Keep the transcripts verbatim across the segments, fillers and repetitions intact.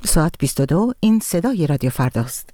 ساعت بیست و دو، این صدای رادیو فرداست.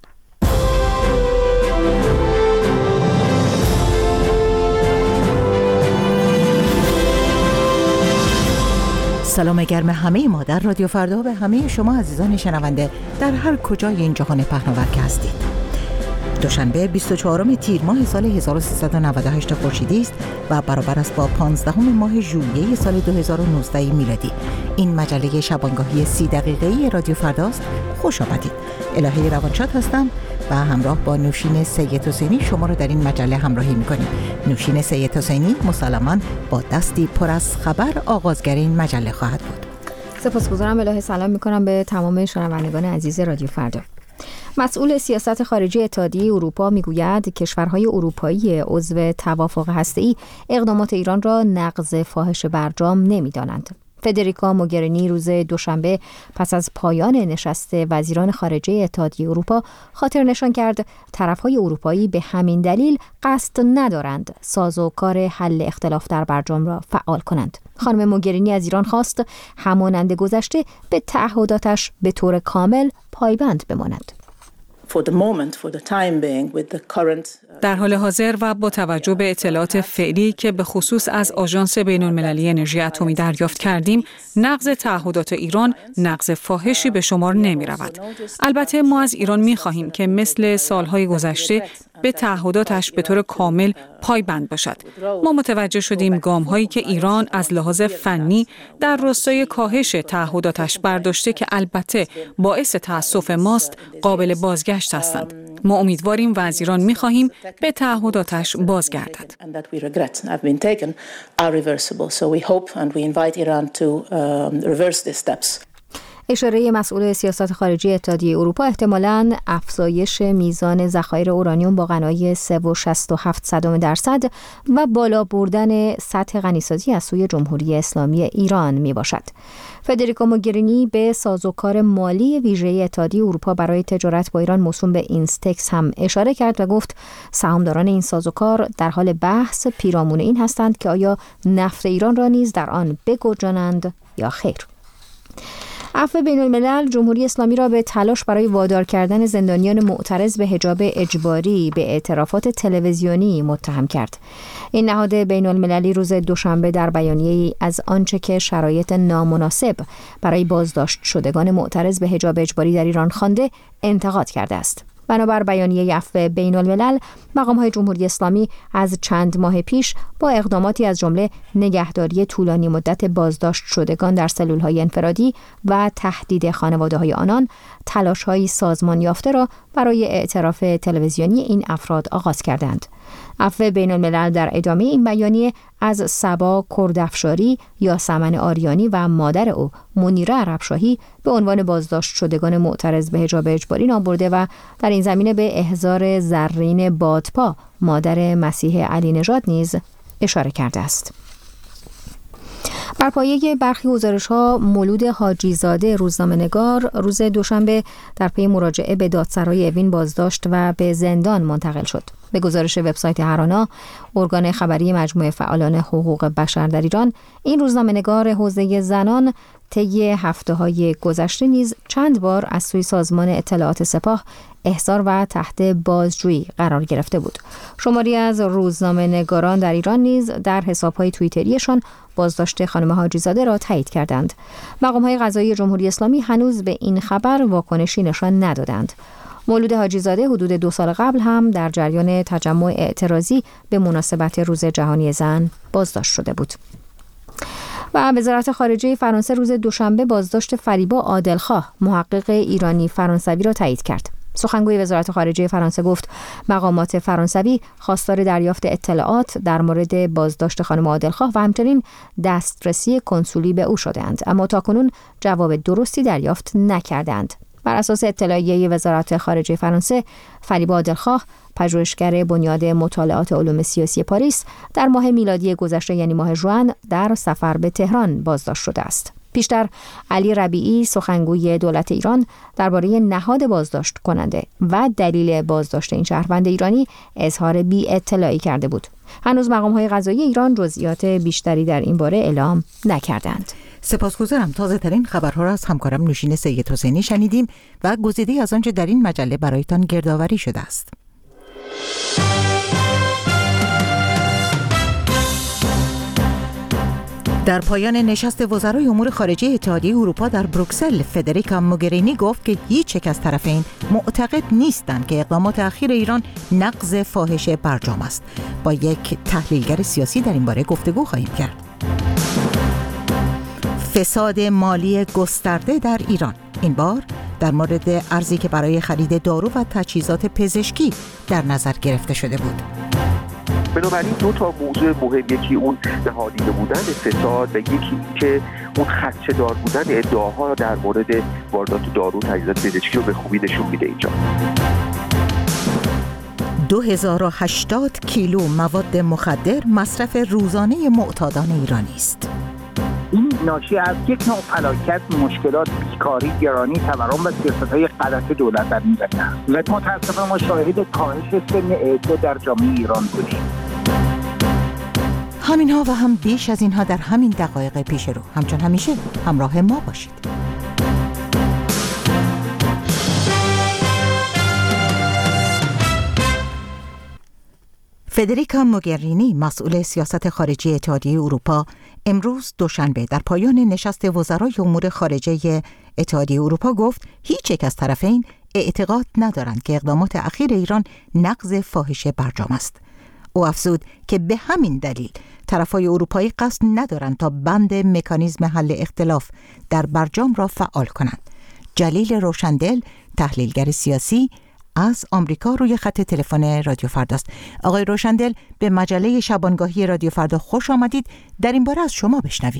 سلام گرم همه ما در رادیو فردا به همه شما عزیزان شنونده در هر کجای این جهان پهناور که هستید. دوشنبه بیست و چهارم تیر ماه سال هزار و سیصد و نود و هشت خورشیدی است و برابر است با پانزدهم ماه ژوئیه سال دو هزار و نوزده میلادی. این مجله شبانگاهی سی دقیقه‌ای رادیو فرداست. خوش آمدید. الهه روانشاد هستم و همراه با نوشین سید حسینی شما رو در این مجله همراهی می‌کنیم. نوشین سید حسینی مسلماً با دستی پر از خبر آغازگر این مجله خواهد بود. سپاسگزارم الهه. سلام می‌کنم به تمام شنوندگان عزیز رادیو فردا. مسئول سیاست خارجی اتحادیه اروپا میگوید کشورهای اروپایی عضو توافق هسته‌ای اقدامات ایران را نقض فاحش برجام نمی‌دانند. فدریکا موگرینی روز دوشنبه پس از پایان نشست وزیران خارجه اتحادیه اروپا خاطر نشان کرد طرفهای اروپایی به همین دلیل قصد ندارند سازوکار حل اختلاف در برجام را فعال کنند. خانم موگرینی از ایران خواست همانند گذشته به تعهداتش به طور کامل پایبند بماند. در حال حاضر و با توجه به اطلاعات فعلی که به خصوص از آژانس بین‌المللی انرژی اتمی دریافت کردیم، نقض تعهدات ایران نقض فاحشی به شمار نمی رود. البته ما از ایران می خواهیم که مثل سالهای گذشته به تعهداتش به طور کامل پایبند باشد. ما متوجه شدیم گام‌هایی که ایران از لحاظ فنی در راستای کاهش تعهداتش برداشته که البته باعث تأسف ماست قابل بازگشت هستند. ما امیدواریم و از ایران می‌خواهیم به تعهداتش بازگردد. اشاره مسئول سیاست خارجی اتحادیه اروپا احتمالاً افزایش میزان ذخایر اورانیوم با غنای سه و شصت و هفت صدم درصد و بالا بردن سطح غنیسازی از سوی جمهوری اسلامی ایران می باشد. فدریکا موگرینی به سازوکار مالی ویژه اتحادیه اروپا برای تجارت با ایران موسوم به اینستکس هم اشاره کرد و گفت سهامداران این سازوکار در حال بحث پیرامون این هستند که آیا نفت ایران را نیز در آن بگنجانند یا خیر. عفو بین‌الملل جمهوری اسلامی را به تلاش برای وادار کردن زندانیان معترض به حجاب اجباری به اعترافات تلویزیونی متهم کرد. این نهاد بین‌المللی روز دوشنبه در بیانیه‌ای از آنچه که شرایط نامناسب برای بازداشت شدگان معترض به حجاب اجباری در ایران خوانده انتقاد کرده است. بنابر بیانیه عفو بین‌الملل، مقام‌های جمهوری اسلامی از چند ماه پیش با اقداماتی از جمله نگهداری طولانی مدت بازداشت شدگان در سلول‌های انفرادی و تهدید خانواده‌های آنان، تلاش‌های سازمان یافته را برای اعتراف تلویزیونی این افراد آغاز کردند. عفو بین‌الملل در ادامه این بیانیه از صبا کردافشاری، یاسمن آریانی و مادر او منیره عربشاهی به عنوان بازداشت شدگان معترض به حجاب اجباری نام برده و در این زمینه به احضار زرین بادپا مادر مسیح علی نژاد نیز اشاره کرده است. بر پایه برخی گزارش‌ها مولود حاجی زاده روزنامه‌نگار روز دوشنبه در پی مراجعه به دادسرای اوین بازداشت و به زندان منتقل شد. به گزارش وبسایت هرانا، ارگان خبری مجموعه فعالان حقوق بشر در ایران، این روزنامه‌نگار حوزه زنان طی هفته‌های گذشته نیز چند بار از سوی سازمان اطلاعات سپاه احضار و تحت بازجویی قرار گرفته بود. شماری از روزنامه‌نگاران در ایران نیز در حساب‌های توییتریشان بازداشت خانم حاجی زاده را تایید کردند. مقام‌های قضایی جمهوری اسلامی هنوز به این خبر واکنشی نشان ندادند. مولود حاجی زاده حدود دو سال قبل هم در جریان تجمع اعتراضی به مناسبت روز جهانی زن بازداشت شده بود. و وزارت خارجه فرانسه روز دوشنبه بازداشت فریبا عادلخواه محقق ایرانی فرانسوی را تایید کرد. سخنگوی وزارت خارجه فرانسه گفت مقامات فرانسوی خواستار دریافت اطلاعات در مورد بازداشت خانم عادلخواه و همچنین دسترسی کنسولی به او شدند، اما تاکنون جواب درستی دریافت نکردند. بر اساس اطلاعیه وزارت خارجه فرانسه، فریبا عادلخواه پژوهشگر بنیاد مطالعات علوم سیاسی پاریس در ماه میلادی گذشته یعنی ماه ژوئن در سفر به تهران بازداشت شده است. پیشتر علی ربیعی سخنگوی دولت ایران درباره نهاد بازداشت کننده و دلیل بازداشت این شهروند ایرانی اظهار بی اطلاعی کرده بود. هنوز مقام‌های قضایی ایران جزئیات بیشتری در این باره اعلام نکردند. سپاسگزارم. تازه ترین خبرها را از همکارم نوشین سید حسینی شنیدیم و گزیده از آنچه در این مجله برایتان گردآوری شده است. در پایان نشست وزرای امور خارجه اتحادیه اروپا در بروکسل، فدریکا موگرینی گفت که هیچ یک از طرفین معتقد نیستند که اقدامات اخیر ایران نقض فاحش برجام است. با یک تحلیلگر سیاسی در این باره گفتگو خواهیم کرد. فساد مالی گسترده در ایران، این بار در مورد ارزی که برای خرید دارو و تجهیزات پزشکی در نظر گرفته شده بود. بنابراین دو تا موضوع مهم، یکی اون نهادینه بودن فساد و یکی که اون خدشه‌دار بودن ادعاها در مورد واردات دارو و تجهیزات پزشکی رو به خوبی نشون میده اینجا. دو هزار و هشتاد کیلو مواد مخدر مصرف روزانه معتادان ایرانی است. این ناشی از یک نوع فلاکت، مشکلات، بیکاری، گرانی، تورم و سیاست‌های غلط دولت در این زمینه است. و متأسفانه ما شاهد کاهش سن اعتیاد در جامعه ایران بودیم. همینها و هم بیش از اینها در همین دقایق پیش رو. همچون همیشه همراه ما باشید. فدریکا موگرینی، مسئول سیاست خارجی اتحادیه اروپا، امروز دوشنبه در پایان نشست وزرای امور خارجه اتحادیه اروپا گفت هیچ یک از طرفین اعتقاد ندارند که اقدامات اخیر ایران نقض فاحش برجام است. او افزود که به همین دلیل طرفای اروپایی قصد ندارند تا بند مکانیزم حل اختلاف در برجام را فعال کنند. جلیل روشندل، تحلیلگر سیاسی از آمریکا، روی خط تلفن رادیو فرداست. آقای روشندل، به مجله شبانگاهی رادیو فردا خوش آمدید. در این باره از شما بشنویم.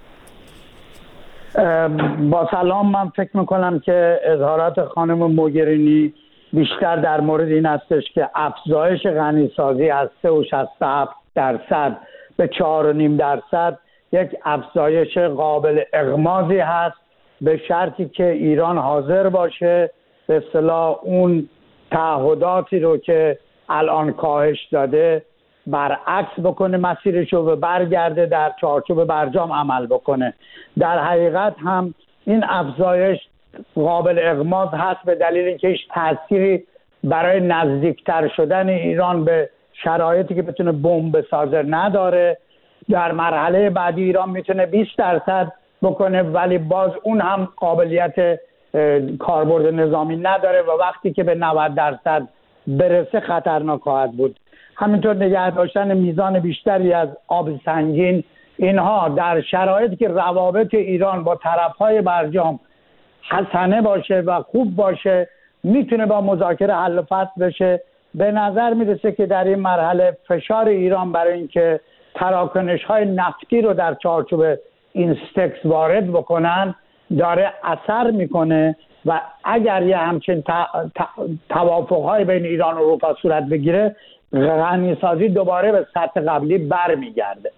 با سلام. من فکر میکنم که اظهارات خانم موگرینی بیشتر در مورد این هستش که افزایش غنیسازی از سه و شصت و هفت درصد به چهار و نیم درصد یک افزایش قابل اغماضی هست، به شرطی که ایران حاضر باشه به اصطلاح اون تعهداتی رو که الان کاهش داده برعکس بکنه مسیرشو و برگرده در چارچوب برجام عمل بکنه. در حقیقت هم این افزایش قابل اغماض هست به دلیل اینکه هیچ تأثیری برای نزدیکتر شدن ایران به شرایطی که بتونه بمب بسازه نداره. در مرحله بعدی ایران میتونه بیست درصد بکنه، ولی باز اون هم قابلیت کاربرد نظامی نداره و وقتی که به نود درصد برسه خطرناک خواهد بود. همینطور نگه داشتن میزان بیشتری از آب سنگین، اینها در شرایطی که روابط ایران با طرفهای برجام حسنه باشه و خوب باشه میتونه با مذاکره حل و فصل بشه. به نظر میرسه که در این مرحله فشار ایران برای اینکه تراکنش‌های نفتی رو در چارچوب اینستکس وارد بکنن داره اثر میکنه و اگر یه همچین توافق‌های بین ایران و اروپا صورت بگیره غنیسازی دوباره به سطح قبلی برمیگرده.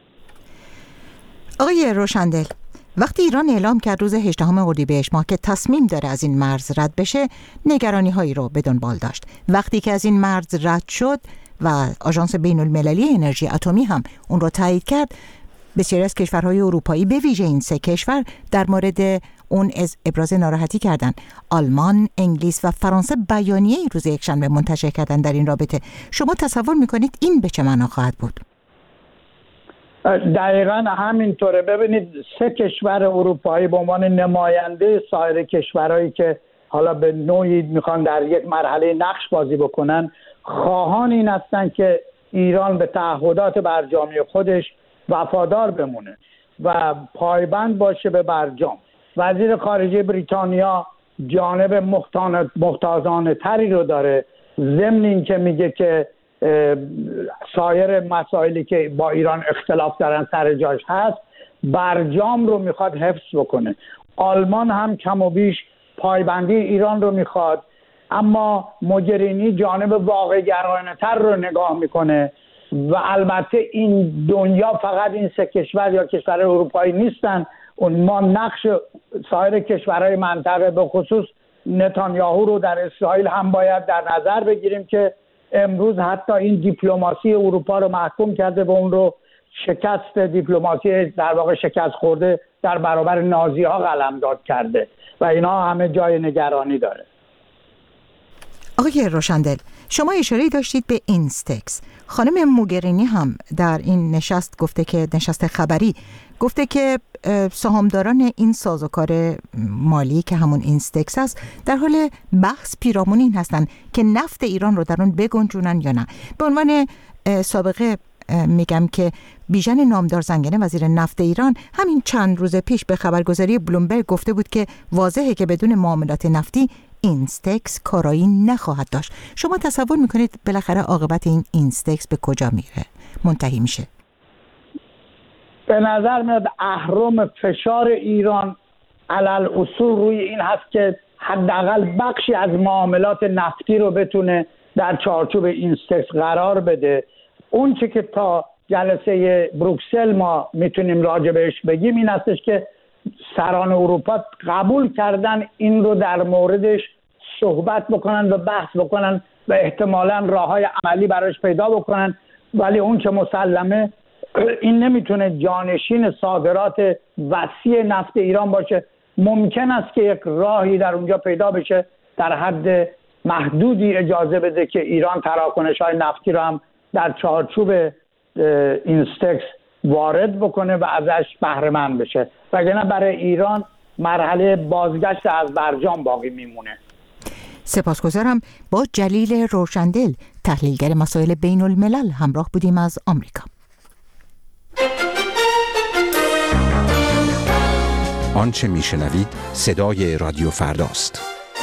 آقای روشندل، وقتی ایران اعلام کرد روز هجدهم اردیبهشت ماه که تصمیم داره از این مرز رد بشه، نگرانی هایی رو به دنبال داشت. وقتی که از این مرز رد شد و آژانس بین المللی انرژی اتمی هم اون رو تایید کرد، بسیاری از کشورهای اروپایی به ویژه این سه کشور در مورد اون از ابراز ناراحتی کردن. آلمان، انگلیس و فرانسه بیانیه روز یکشنبه منتشر کردن در این رابطه. شما تصور میکنید این به چه معنا خواهد بود؟ دقیقاً همینطوره. ببینید سه کشور اروپایی به عنوان نماینده سایر کشورهایی که حالا به نوعی میخوان در یک مرحله نقش بازی بکنن، خواهان این هستن که ایران به تعهدات برجامی خودش وفادار بمونه و پایبند باشه به برجام. وزیر خارجه بریتانیا جانب محتاطانه تری رو داره، ضمن این که میگه که سایر مسائلی که با ایران اختلاف دارن سر جاش هست، برجام رو میخواد حفظ بکنه. آلمان هم کم و بیش پایبندی ایران رو میخواد، اما موگرینی جانب واقع گرایانه تر رو نگاه میکنه و البته این دنیا فقط این سه کشور یا کشور اروپایی نیستن. اون ما نقش سایر کشورهای منطقه به خصوص نتانیاهو رو در اسرائیل هم باید در نظر بگیریم که امروز حتی این دیپلماسی اروپا رو محکوم کرده و اون رو شکست دیپلماسی در واقع شکست خورده در برابر نازی ها قلمداد کرده و اینا همه جای نگرانی داره. آقای روشندل، شما اشاره داشتید به اینستکس. خانم موگرینی هم در این نشست گفته که نشست خبری گفته که سهامداران این سازوکار مالی که همون اینستکس است در حال بحث پیرامون این هستن که نفت ایران رو در اون بگنجونن یا نه. به عنوان سابقه میگم که بیژن نامدار زنگنه وزیر نفت ایران همین چند روز پیش به خبرگزاری بلومبرگ گفته بود که واضحه که بدون معاملات نفتی اینستکس کارایی نخواهد داشت. شما تصور میکنید بالاخره عاقبت این اینستکس به کجا میره، منتهی میشه؟ به نظر میاد اهرم فشار ایران علل اصول روی این هست که حداقل بخشی از معاملات نفتی رو بتونه در چارچوب اینستکس قرار بده. اون چه که تا جلسه بروکسل ما میتونیم راجع بهش بگیم این هستش که سران اروپا قبول کردن این رو در موردش صحبت بکنن و بحث بکنن و احتمالاً راههای عملی براش پیدا بکنن، ولی اون که مسلمه این نمیتونه جانشین صادرات وسیع نفت ایران باشه. ممکن است که یک راهی در اونجا پیدا بشه در حد محدودی اجازه بده که ایران تراکنش‌های نفتی رو هم در چارچوب اینستکس وارد بکنه و ازش بهره مند بشه، وگرنه برای ایران مرحله بازگشت از برجام باقی میمونه. سپاسگزارم. با جلیل روشندل تحلیلگر مسائل بین الملل همراه بودیم از آمریکا. آنچه میشنوید صدای رادیو فرداست.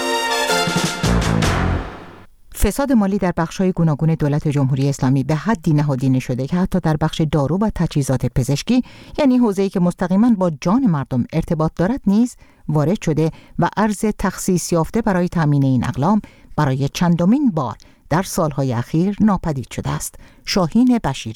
فساد مالی در بخش‌های گوناگون دولت جمهوری اسلامی به حدی نهادینه شده که حتی در بخش دارو و تجهیزات پزشکی، یعنی حوزه‌ای که مستقیما با جان مردم ارتباط دارد، نیز وارد شده و ارز تخصیص یافته برای تامین این اقلام برای چندمین بار در سالهای اخیر ناپدید شده است. شاهین بشیری.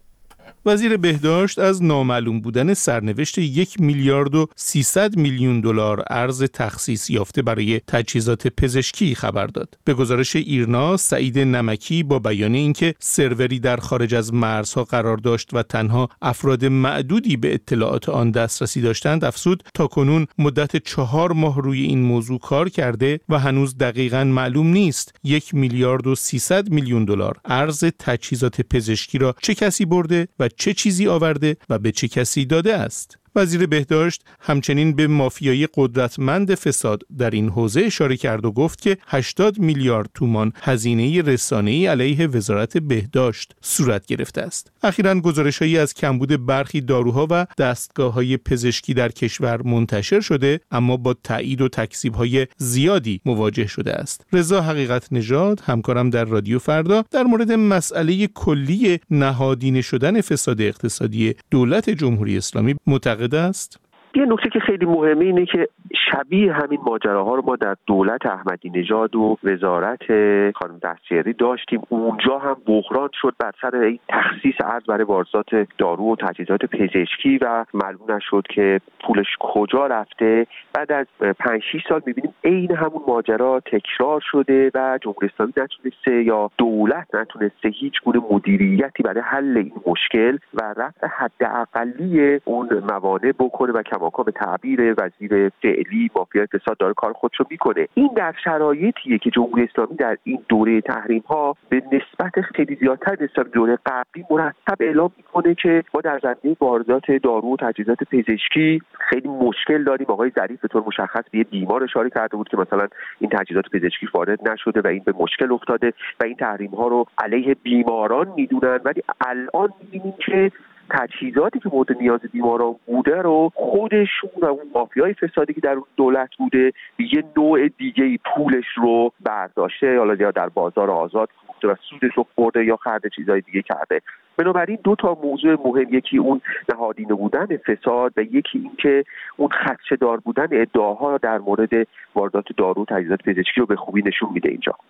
وزیر بهداشت از نامعلوم بودن سرنوشت یک میلیارد و سیصد میلیون دلار ارز تخصیص یافته برای تجهیزات پزشکی خبر داد. به گزارش ایرنا، سعید نمکی با بیان اینکه سروری در خارج از مرزها قرار داشت و تنها افراد معدودی به اطلاعات آن دسترسی داشتند، افزود تاکنون مدت چهار ماه روی این موضوع کار کرده و هنوز دقیقاً معلوم نیست یک میلیارد و سیصد میلیون دلار ارز تجهیزات پزشکی را چه کسی برده و چه چیزی آورده و به چه کسی داده است. وزیر بهداشت همچنین به مافیای قدرتمند فساد در این حوزه اشاره کرد و گفت که هشتاد میلیارد تومان هزینه رسانه‌ای علیه وزارت بهداشت صورت گرفته است. اخیراً گزارش‌هایی از کمبود برخی داروها و دستگاه‌های پزشکی در کشور منتشر شده، اما با تایید و تکذیب‌های زیادی مواجه شده است. رضا حقیقت نژاد، همکارم در رادیو فردا، در مورد مسئله کلی نهادینه شدن فساد اقتصادی دولت جمهوری اسلامی معتقد است. یه نکته که خیلی مهمه اینه که شبیه همین ماجراها رو ما در دولت احمدی نژاد و وزارت خانم دستیاری داشتیم. اونجا هم بحران شد بر سر این تخصیص ارز برای واردات دارو و تجهیزات پزشکی و معلوم نشد که پولش کجا رفته. بعد از پنج شش سال می‌بینیم عین همون ماجرا تکرار شده و جمهوری اسلامی نتونسته یا دولت نتونسته هیچ گونه مدیریتی برای حل این مشکل و رفع حداقلی اون موانع بکنه و کماکان به تعبیر وزیر فعلی مافیای فساد داره کار خودشو میکنه. این در شرایطیه که جمهوری اسلامی در این دوره تحریم ها به نسبت خیلی زیادتر نسبت به دوره قبلی مرتب اعلام میکنه که ما در زمینه واردات دارو و تجهیزات پزشکی خیلی مشکل داریم. آقای ظریف به طور مشخص به بیمار اشاره کرده بود که مثلا این تجهیزات پزشکی وارد نشده و این به مشکل افتاده و این تحریم ها رو علیه بیماران میدونن، ولی الان میبینیم که تجهیزاتی که مورد نیاز بیماران بوده رو خودشون و اون مافیای فسادی که در اون دولت بوده یه نوع دیگه پولش رو برداشته، حالا یا در بازار آزاد فروخته و سودش رو خورده یا خرید چیزای دیگه کرده. بنابراین دو تا موضوع مهم، یکی اون نهادینه بودن فساد و یکی این که اون خدشه‌دار بودن ادعاها در مورد واردات دارو و تجهیزات پزشکی رو به خوبی نشون میده اینجا.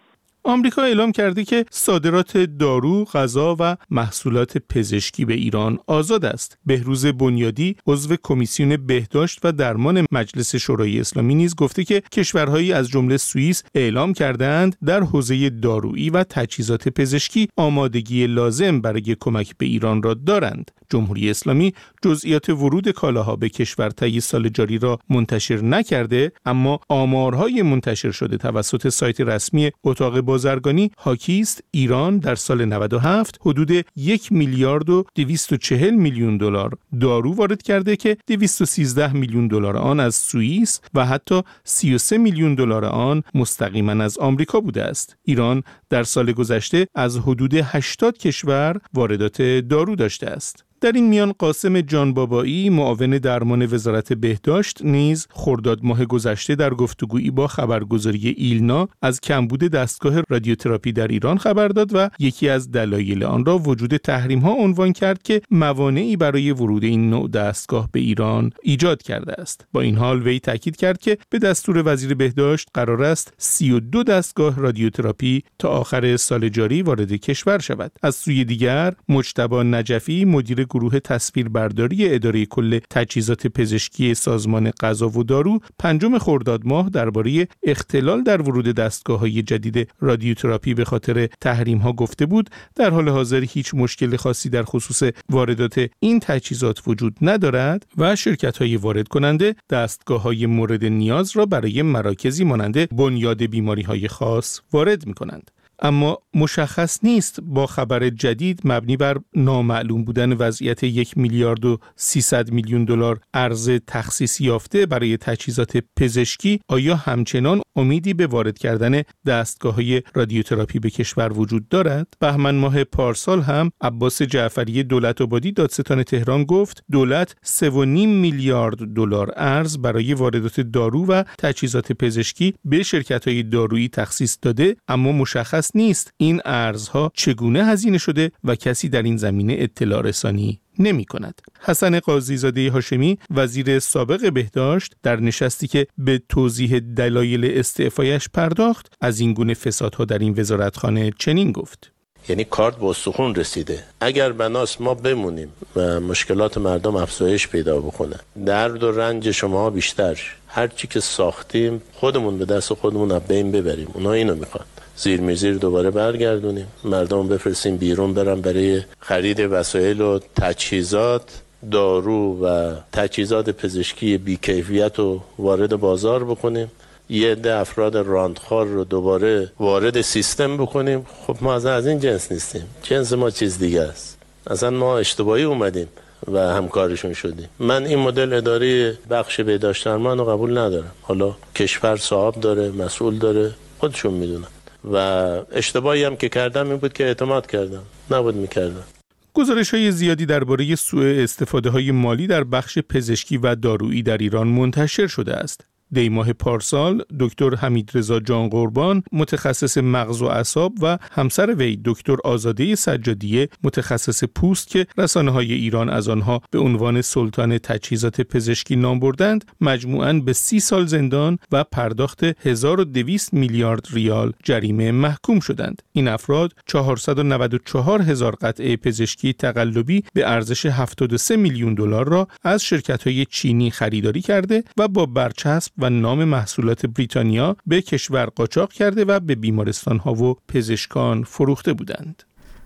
آمریکا اعلام کرده که صادرات دارو، غذا و محصولات پزشکی به ایران آزاد است. بهروز بنیادی، عضو کمیسیون بهداشت و درمان مجلس شورای اسلامی نیز گفته که کشورهایی از جمله سوئیس اعلام کردند در حوزه دارویی و تجهیزات پزشکی آمادگی لازم برای کمک به ایران را دارند. جمهوری اسلامی جزئیات ورود کالاها به کشور طی سال جاری را منتشر نکرده، اما آمارهای منتشر شده توسط سایت رسمی اتاق بازرگانی حاکی است ایران در سال نود و هفت حدود یک میلیارد و دویست و چهل میلیون دلار دارو وارد کرده که دویست و سیزده میلیون دلار آن از سوئیس و حتی سی و سه میلیون دلار آن مستقیما از آمریکا بوده است. ایران در سال گذشته از حدود هشتاد کشور واردات دارو داشته است. در این میان قاسم جانبابایی، معاون درمان وزارت بهداشت، نیز خرداد ماه گذشته در گفتگویی با خبرگزاری ایلنا از کمبود دستگاه رادیوتراپی در ایران خبر داد و یکی از دلایل آن را وجود تحریم‌ها عنوان کرد که موانعی برای ورود این نوع دستگاه به ایران ایجاد کرده است. با این حال وی تاکید کرد که به دستور وزیر بهداشت قرار است سی و دو دستگاه رادیوتراپی تا آخر سال جاری وارد کشور شود. از سوی دیگر مجتبی نجفی، مدیر گروه تصویربرداری اداره کل تجهیزات پزشکی سازمان غذا و دارو، پنجم خرداد ماه درباره اختلال در ورود دستگاه‌های جدید رادیوتراپی به خاطر تحریم‌ها گفته بود در حال حاضر هیچ مشکل خاصی در خصوص واردات این تجهیزات وجود ندارد و شرکت‌های وارد کننده دستگاه‌های مورد نیاز را برای مراکزی مانند بنیاد بیماری‌های خاص وارد می‌کنند. اما مشخص نیست با خبر جدید مبنی بر نامعلوم بودن وضعیت یک میلیارد و سیصد میلیون دلار ارز تخصیص یافته برای تجهیزات پزشکی آیا همچنان امیدی به وارد کردن دستگاه‌های رادیوتراپی به کشور وجود دارد؟ بهمن ماه پارسال هم عباس جعفری دولت‌آبادی دادستان تهران گفت دولت سه و نیم میلیارد دلار ارز برای واردات دارو و تجهیزات پزشکی به شرکت‌های دارویی تخصیص داده، اما مشخص نیست این ارزها چگونه هزینه شده و کسی در این زمینه اطلاع رسانی نمی کند. حسن قاضی‌زاده هاشمی، وزیر سابق بهداشت، در نشستی که به توضیح دلایل استعفایش پرداخت از این گونه فسادها در این وزارتخانه چنین گفت: یعنی کارت به استخون رسیده. اگر بناس ما بمونیم و مشکلات مردم افزایش پیدا بکنه، درد و رنج شما بیشتر، هر چی که ساختیم خودمون به دست خودمون از بین ببریم. اونا اینو میخوان. زیر میزیر دوباره برگردونیم، مردم بفرستیم بیرون برن برای خرید وسایل و تجهیزات، دارو و تجهیزات پزشکی بی‌کیفیت رو وارد بازار بکنیم، یه عده افراد راندخوار رو دوباره وارد سیستم بکنیم. خب ما از این جنس نیستیم، جنس ما چیز دیگه است. اصلا ما اشتباهی اومدیم و همکارشون شدیم. من این مدل اداره بخش بهداشت درمان رو قبول ندارم. حالا کشور صاحب داره، مسئول داره، خودشون میدونن. و اشتباهی هم که کردم این بود که اعتماد کردم، نبود میکردم. گزارش‌های زیادی درباره سوء استفاده‌های مالی در بخش پزشکی و دارویی در ایران منتشر شده است. دی ماه پارسال دکتر حمیدرضا جان قربان، متخصص مغز و اعصاب، و همسر وی دکتر آزاده سجادیه، متخصص پوست که رسانه‌های ایران از آنها به عنوان سلطان تجهیزات پزشکی نام بردند، مجموعاً به سی سال زندان و پرداخت هزار و دویست میلیارد ریال جریمه محکوم شدند. این افراد چهارصد و نود و چهار هزار قطعه پزشکی تقلبی به ارزش هفتاد و سه میلیون دلار را از شرکت‌های چینی خریداری کرده و با برچسب و نام محصولات بریتانیا به کشور قاچاق کرده و به بیمارستان‌ها و پزشکان فروخته بودند.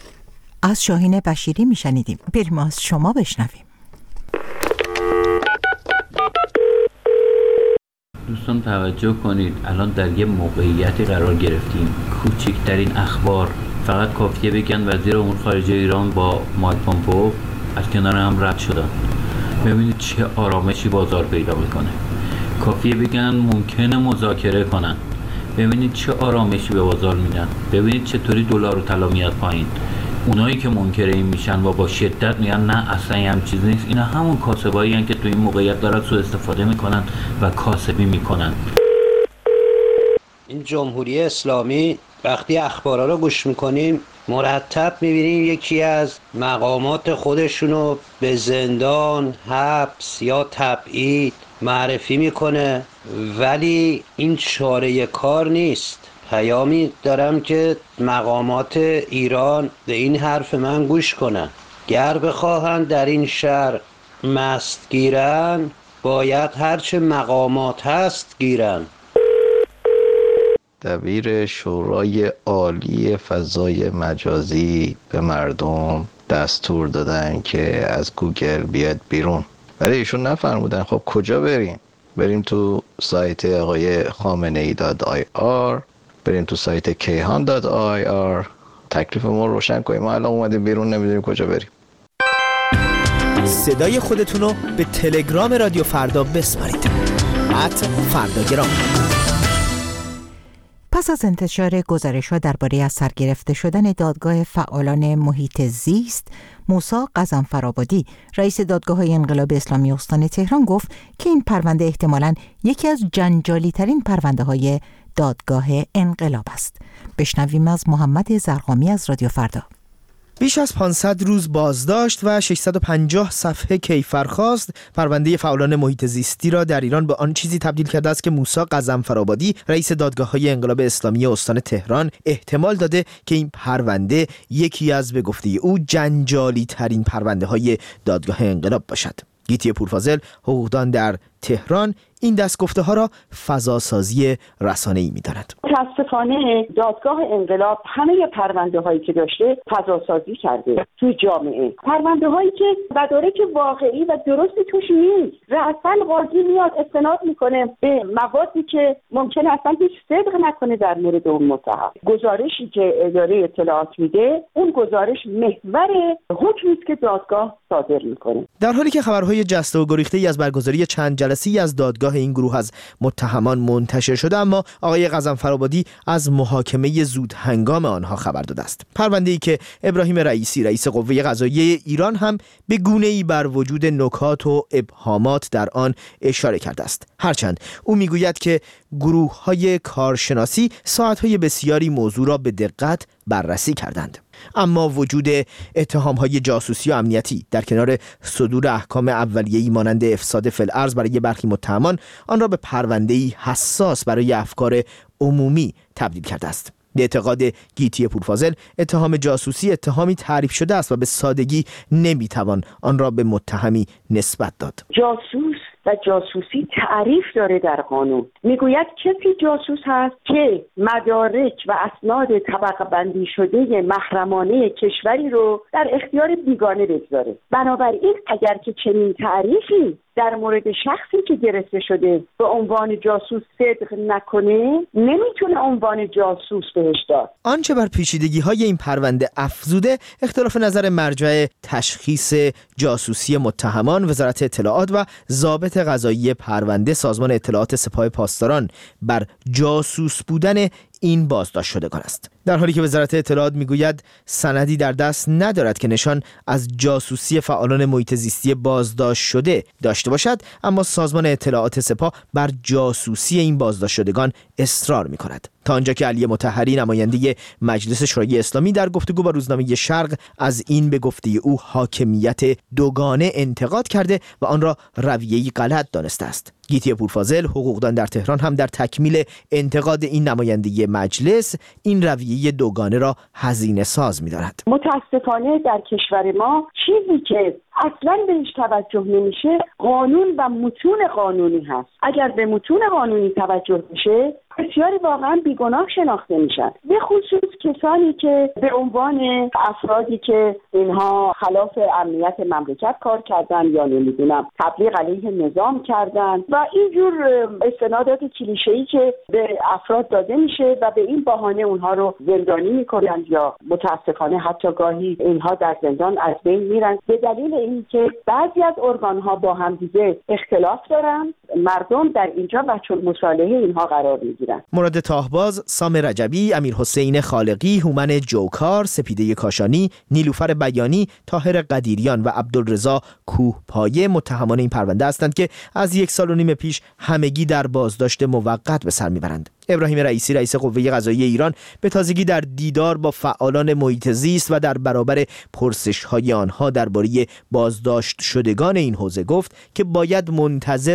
از شاهین بشیری میشنیدیم. بریم از شما بشنویم. دوستان توجه کنید، الان در یه موقعیتی قرار گرفتیم. کوچکترین اخبار فقط کافیه بگن وزیر امور خارجه ایران با مایک پومپئو از کنار هم رد شدن. ببینید چه آرامشی بازار پیدا میکنه. کافیه بگن ممکنه مذاکره کنن، ببینید چه آرامشی به بازار میدن. ببینید چطوری دلار و طلا میاد پایین. اونایی که منکر این میشن و با شدت میگن نه اصلا هم چیز نیست، اینا همون کاسبایی هستن که تو این موقعیت دارن سوء استفاده میکنن و کاسبی میکنن. این جمهوری اسلامی وقتی اخبارا رو گوش میکنیم مرتب میبینیم یکی از مقامات خودشونو به زندان، حبس یا تبعید معرفی میکنه، ولی این چاره کار نیست. پیامی دارم که مقامات ایران به این حرف من گوش کنن. گر بخواهند در این شهر مست گیرن، باید هرچه مقامات هست گیرن. دبیر شورای عالی فضای مجازی به مردم دستور دادن که از گوگل بیاد بیرون، ولی ایشون نفرمودن خب کجا بریم؟ بریم تو سایت آقای خامنه ای دات آی آر، بریم تو سایت کیهان دات آی آر. تکلیف ما روشن کنیم، ما الان اومدیم بیرون نمیدونیم کجا بریم. صدای خودتونو به تلگرام رادیو فردا بسپارید. ات فرداگرام. پس از انتشار گزارش‌ها درباره از سرگرفته شدن دادگاه فعالان محیط زیست، موسی غضنفرآبادی رئیس دادگاه‌های انقلاب اسلامی استان تهران گفت که این پرونده احتمالاً یکی از جنجالی‌ترین پرونده‌های دادگاه انقلاب است. بشنویم از محمد زرقامی از رادیو فردا. بیش از پانصد روز بازداشت و ششصد و پنجاه صفحه کیفرخواست پرونده فعالان محیط زیستی را در ایران به آن چیزی تبدیل کرده است که موسی غضنفرآبادی رئیس دادگاه‌های انقلاب اسلامی استان تهران احتمال داده که این پرونده یکی از به گفته او جنجالی ترین پرونده های دادگاه انقلاب باشد. گیتی پورفاضل، حقوقدان در تهران، این دستگفته ها را فضاسازی رسانه‌ای می‌داند. متاسفانه دادگاه انقلاب همه پرونده هایی که داشته فضاسازی کرده توی جامعه. پرونده هایی که مدارک واقعی و درستی توش نیست. رأساً قاضی میاد استناد میکنه به موادی که ممکنه اصلا هیچ صدق نکنه در مورد اون متهم. گزارشی که اداره اطلاعات میده، اون گزارش محور حکمی است که دادگاه صادر میکنه. در حالی که خبرهای جسته و گریخته‌ای از برگزاری چند جلسه‌ای از دادگاه این گروه از متهمان منتشر شده، اما آقای غضنفرآبادی از محاکمه زود هنگام آنها خبر داده است. پرونده‌ای که ابراهیم رئیسی رئیس قوه قضاییه ایران هم به گونه‌ای بر وجود نکات و ابهامات در آن اشاره کرده است. هرچند او میگوید که گروه‌های کارشناسی ساعت‌های بسیاری موضوع را به دقت بررسی کردند، اما وجود اتهام‌های جاسوسی و امنیتی در کنار صدور احکام اولیه‌ای مانند افساد فی الارض برای برخی متهمان آن را به پرونده‌ای حساس برای افکار عمومی تبدیل کرده است. به اعتقاد گیتی پورفاضل، اتهام جاسوسی اتهامی تعریف شده است و به سادگی نمیتوان آن را به متهمی نسبت داد. جاسوس و جاسوسی تعریف داره در قانون. میگوید کسی جاسوس هست که مدارک و اسناد طبقه بندی شده محرمانه کشوری رو در اختیار بیگانه بگذاره. بنابراین اگر که چنین تعریفی در مورد شخصی که گرفته شده به عنوان جاسوس صدق نکنه، نمیتونه عنوان جاسوس بهش داد. آنچه بر پیچیدگی‌های این پرونده افزوده، اختلاف نظر مرجع تشخیص جاسوسی متهمان، وزارت اطلاعات و ضابط قضایی پرونده سازمان اطلاعات سپاه پاسداران بر جاسوس بودن این بازداشت شدگان است. در حالی که وزارت اطلاعات میگوید سندی در دست ندارد که نشان از جاسوسی فعالان محیط زیستی بازداشت شده داشته باشد، اما سازمان اطلاعات سپاه بر جاسوسی این بازداشت شدگان اصرار میکند. تا آنجا که علی مطهری، نماینده مجلس شورای اسلامی، در گفتگو با روزنامه شرق از این به گفته او حاکمیت دوگانه انتقاد کرده و آن را رویه‌ای غلط دانسته است. گیتی پورفاضل، حقوقدان در تهران، هم در تکمیل انتقاد این نماینده مجلس این رویه دوگانه را هزینه ساز می‌دارد. متاسفانه در کشور ما چیزی که اصلا بهش توجه نمیشه قانون و متون قانونی هست. اگر به متون قانونی توجه میشه، بسیاری واقعا بیگناه شناخته میشن، به خصوص کسانی که به عنوان افرادی که اینها خلاف امنیت مملکت کار کردن یا نمیدونم تبلیغ علیه نظام کردن و اینجور استنادات کلیشه‌ای که به افراد داده میشه و به این بهانه اونها رو زندانی میکنن یا متاسفانه حتی گاهی اینها در زندان از بین میرن به دلیل اینکه بعضی از ارگان‌ها با هم دیگه اختلاف دارن. مردم در اینجا بچه مصالحه اینها قرار میگیرن. مراد تاهباز، سام رجبی، امیر حسین خالقی، هومن جوکار، سپیده کاشانی، نیلوفر بیانی، طاهر قدیریان و عبدالرضا کوهپایه متهمان این پرونده هستند که از یک سال و نیم پیش همگی در بازداشت موقت به سر میبرند. ابراهیم رئیسی رئیس قوه قضاییه ایران به تازگی در دیدار با فعالان محیط زیست و در برابر پرسش‌های آنها درباره بازداشت شدگان این حوزه گفت که باید منتظر باشیم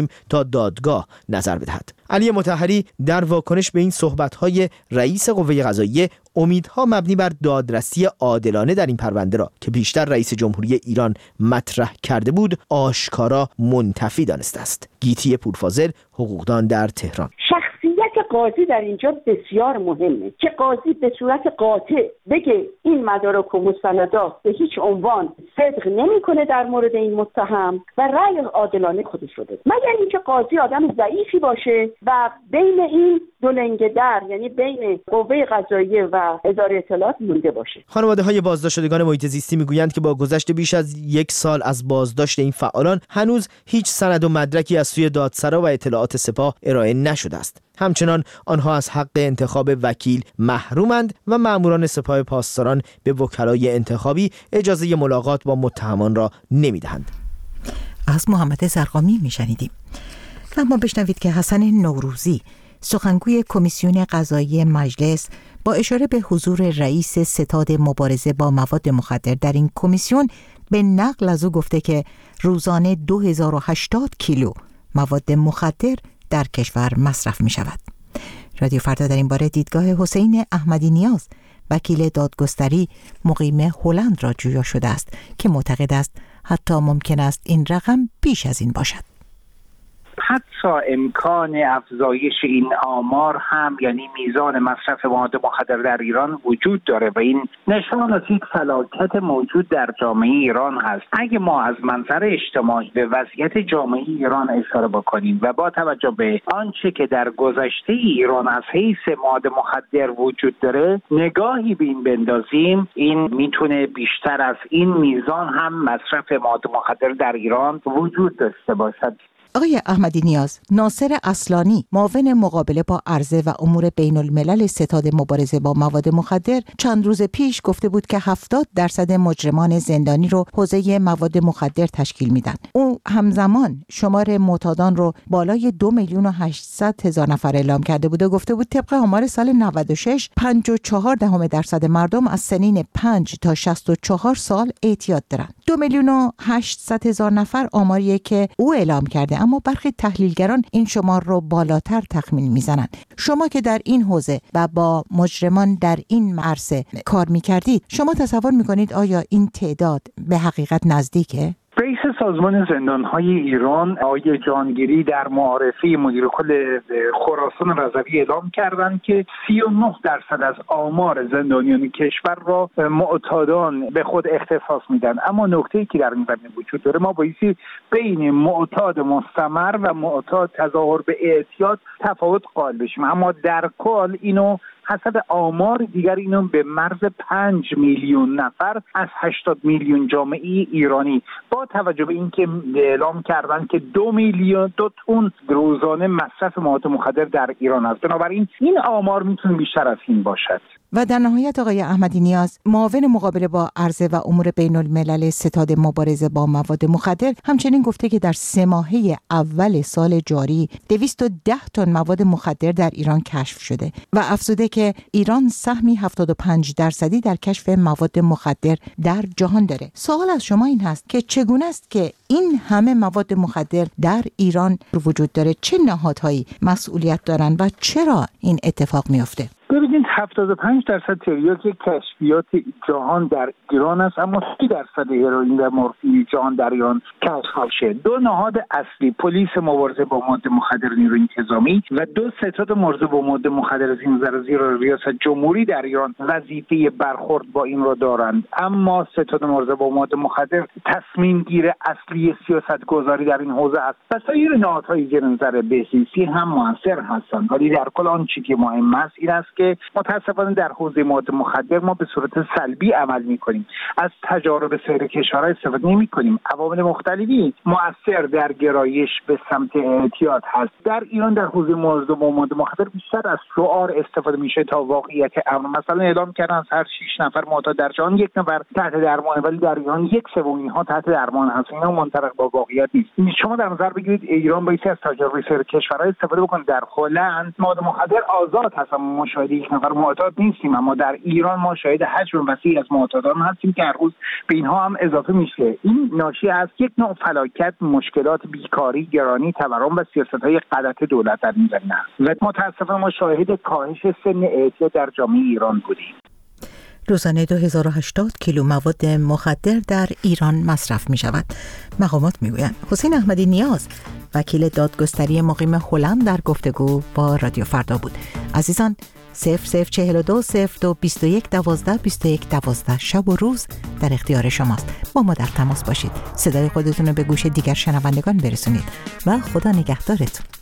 تصمیم تا دادگاه نظر بدهد. علی مطهری در واکنش به این صحبت‌های رئیس قوه قضاییه امیدها مبنی بر دادرسی عادلانه در این پرونده را که پیشتر رئیس جمهوری ایران مطرح کرده بود آشکارا منتفی دانسته است. گیتی پورفاضل، حقوقدان در تهران. شخصیت قاضی در اینجا بسیار مهمه که قاضی به صورت قاطع بگه این مدارک و مستندات به هیچ عنوان صدق نمیکنه در مورد این متهم و رأی عادلانه خودش رو بده، مگر اینکه قاضی آدم ضعیفی باشه و بین این دو لنگه در، یعنی بین قوه قضاییه و اداره اطلاعات مونده باشه. خانواده‌های بازداشت شدگان محیط زیستی میگویند که با گذشت بیش از یک سال از بازداشت این فعالان هنوز هیچ سند و مدرکی از سوی دادسرا و اطلاعات سپاه ارائه نشده است. همچنان آنها از حق انتخاب وکیل محرومند و ماموران سپاه پاسداران به وکلای انتخابی اجازه ملاقات با متهمان را نمیدهند. از محمد زرقامی میشنیدیم. و ما بشنوید که حسن نوروزی سخنگوی کمیسیون قضایی مجلس با اشاره به حضور رئیس ستاد مبارزه با مواد مخدر در این کمیسیون به نقل از او گفته که روزانه دو هزار و هشتاد کیلو مواد مخدر در کشور مصرف می شود. رادیو فردا در این باره دیدگاه حسین احمدی نیاز وکیل دادگستری مقیم هلند را جویا شده است که معتقد است حتی ممکن است این رقم بیش از این باشد. حتی امکان افزایش این آمار هم، یعنی میزان مصرف مواد مخدر در ایران وجود داره و این نشان از یک فلاکت موجود در جامعه ایران هست. اگه ما از منظر اجتماعی به وضعیت جامعه ایران اشاره بکنیم و با توجه به آنچه که در گذشته ایران از حیث مواد مخدر وجود داره نگاهی به این بندازیم، این میتونه بیشتر از این میزان هم مصرف مواد مخدر در ایران وجود داشته باشد. آقای احمدی نیاز، ناصر اصلانی معاون مقابله با عرضه و امور بین الملل ستاد مبارزه با مواد مخدر چند روز پیش گفته بود که هفتاد درصد مجرمان زندانی رو حوزه مواد مخدر تشکیل میدن. او همزمان شمار معتادان رو بالای دو میلیون و هشتصد هزار نفر اعلام کرده بود و گفته بود طبق آمار سال نود و شش پنجاه و چهار دهم درصد مردم از سنین پنج تا شصت و چهار سال اعتیاد دارن. دو میلیون و هشتصد هزار نفر آماریه که او اعلام کرده، اما برخی تحلیلگران این شمار رو بالاتر تخمین میزنند. شما که در این حوزه و با مجرمان در این عرصه کار میکردید، شما تصور میکنید آیا این تعداد به حقیقت نزدیکه؟ رئیس سازمان زندان‌های ایران آقای جهانگیری در معارفه مدیر کل خراسان رضوی اعلام کردند که سی و نه درصد از آمار زندانیان کشور را معتادان به خود اختصاص میدن. اما نکته‌ای که در این زمینه وجود داره، ما بایستی بین معتاد مستمر و معتاد تظاهر به اعتیاد تفاوت قائل بشیم. اما در کل اینو حسب آمار دیگر اینو به مرز پنج میلیون نفر از هشتاد میلیون جامعه ایرانی، با توجه به اینکه اعلام کردن که دو میلیون دو تن روزانه مصرف مواد مخدر در ایران است. بنابراین این آمار میتونه بیشتر از این باشد. و در نهایت آقای احمدی نیاز، معاون مقابله با عرضه و امور بین الملل ستاد مبارزه با مواد مخدر همچنین گفته که در سه ماهه اول سال جاری دویست و ده تن مواد مخدر در ایران کشف شده و افزوده که ایران سهمی هفتاد و پنج درصدی در کشف مواد مخدر در جهان داره. سوال از شما این هست که چگونه است که این همه مواد مخدر در ایران وجود داره؟ چه نهادهایی مسئولیت دارن و چرا این اتفاق میفته؟ ببینید هفتاد و پنج درصد تریاک کشفیات جهان در ایران است، اما سی درصد هروئین و مورفین جهان در ایران کشف شده. دو نهاد اصلی، پلیس مبارزه با مواد مخدر نیروی انتظامی و دو ستاد مبارزه با مواد مخدر از این نظر زیر ریاست جمهوری در ایران وظیفه برخورد با این را دارند. اما ستاد مبارزه با مواد مخدر تصمیم گیر اصلی سیاست گذاری در این حوزه است و سایر نهادهای زیر نظر بهزیستی هم موثر هستند. ولی در کل آنچه که مهم است این است که متاسفانه در حوزه مواد مخدر ما به صورت سلبی عمل می‌کنیم. از تجارب سایر کشورها استفاده نمی‌کنیم. عوامل مختلفی مؤثر در گرایش به سمت اعتیاد هست. در ایران در حوزه مبارزه با مواد مخدر بیشتر از شعار استفاده میشه تا واقعیت امر. مثلا اعلام کردن از هر شش نفر معتاد در جهان یک نفر تحت درمان، ولی در ایران یک سوم اینها تحت درمان هست. اینا منطبق با واقعیت نیست. شما در نظر بگیرید ایران باید از تجارب سایر کشورها استفاده بکنه. در هلند مواد مخدر آزاد هست، اما شاهد یک نفر معتاد نیستیم، اما در ایران ما شاهد حجم وسیعی از معتادان هستیم که هر روز به اینها هم اضافه میشه. این ناشی از یک نوع فلاکت، مشکلات، بیکاری، گرانی، تورم و سیاست‌های غلط دولت در این زمینه است و متأسفانه ما شاهد کاهش سن اعتیاد در جامعه ایران بودیم. روزانه دو هزار و هشتاد کیلو مواد مخدر در ایران مصرف می شود. مقامات می گویند. حسین احمدی نیاز وکیل دادگستری مقیم هلند در گفتگو با رادیو فردا بود. عزیزان، صفر صفر چهل و دو صفر دو بیست و یک دوازده بیست و یک دوازده شب و روز در اختیار شماست. با ما در تماس باشید. صدای خودتون رو به گوش دیگر شنوندگان برسونید و خدا نگهدارتون.